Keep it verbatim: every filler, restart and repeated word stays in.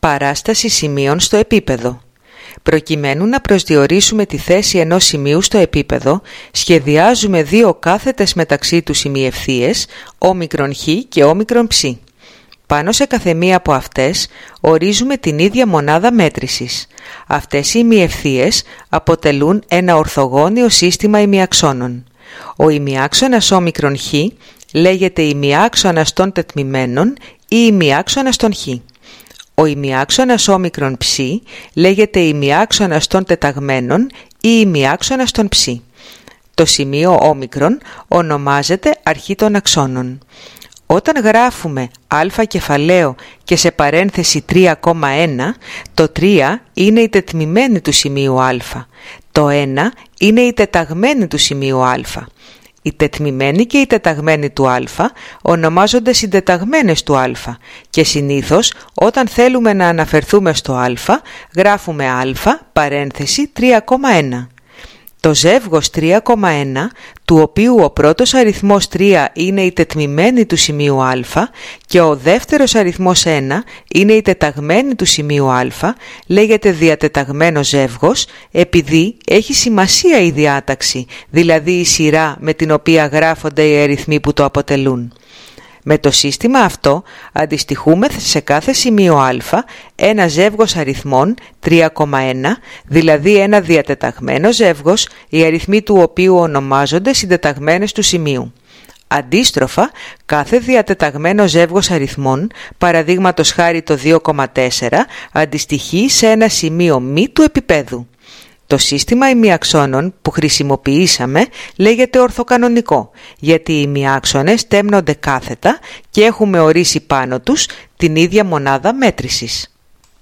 Παράσταση σημείων στο επίπεδο. Προκειμένου να προσδιορίσουμε τη θέση ενός σημείου στο επίπεδο, σχεδιάζουμε δύο κάθετες μεταξύ τους ημιευθείες, όμικρον χ και όμικρον ψ. Πάνω σε καθεμία από αυτές ορίζουμε την ίδια μονάδα μέτρησης. Αυτές οι ημιευθείες αποτελούν ένα ορθογώνιο σύστημα ημιαξώνων. Ο ημιάξονας όμικρον χ λέγεται ημιάξονας των τετμημένων ή ημιάξονας των χ. Ο ημιάξονας όμικρον ψ λέγεται ημιάξονας των τεταγμένων ή ημιάξονας των ψ. Το σημείο όμικρον ονομάζεται αρχή των αξώνων. Όταν γράφουμε α κεφαλαίο και σε παρένθεση τρία κόμμα ένα, το τρία είναι η τετμημένη του σημείου α, το ένα είναι η τεταγμένη του σημείου α. Η τετμημένη και η τεταγμένη του α ονομάζονται συντεταγμένες του α και συνήθως όταν θέλουμε να αναφερθούμε στο α γράφουμε α παρένθεση τρία κόμμα ένα. Το ζεύγος τρία κόμμα ένα, του οποίου ο πρώτος αριθμός τρία είναι η τετμημένη του σημείου α και ο δεύτερος αριθμός ένα είναι η τεταγμένη του σημείου α, λέγεται διατεταγμένο ζεύγος επειδή έχει σημασία η διάταξη, δηλαδή η σειρά με την οποία γράφονται οι αριθμοί που το αποτελούν. Με το σύστημα αυτό αντιστοιχούμε σε κάθε σημείο α ένα ζεύγος αριθμών τρία κόμμα ένα, δηλαδή ένα διατεταγμένο ζεύγος, οι αριθμοί του οποίου ονομάζονται συντεταγμένες του σημείου. Αντίστροφα, κάθε διατεταγμένο ζεύγος αριθμών, παραδείγματος χάρη το δύο κόμμα τέσσερα, αντιστοιχεί σε ένα σημείο μη του επίπεδου. Το σύστημα ημιαξώνων που χρησιμοποιήσαμε λέγεται ορθοκανονικό, γιατί οι ημιάξονες τέμνονται κάθετα και έχουμε ορίσει πάνω τους την ίδια μονάδα μέτρησης.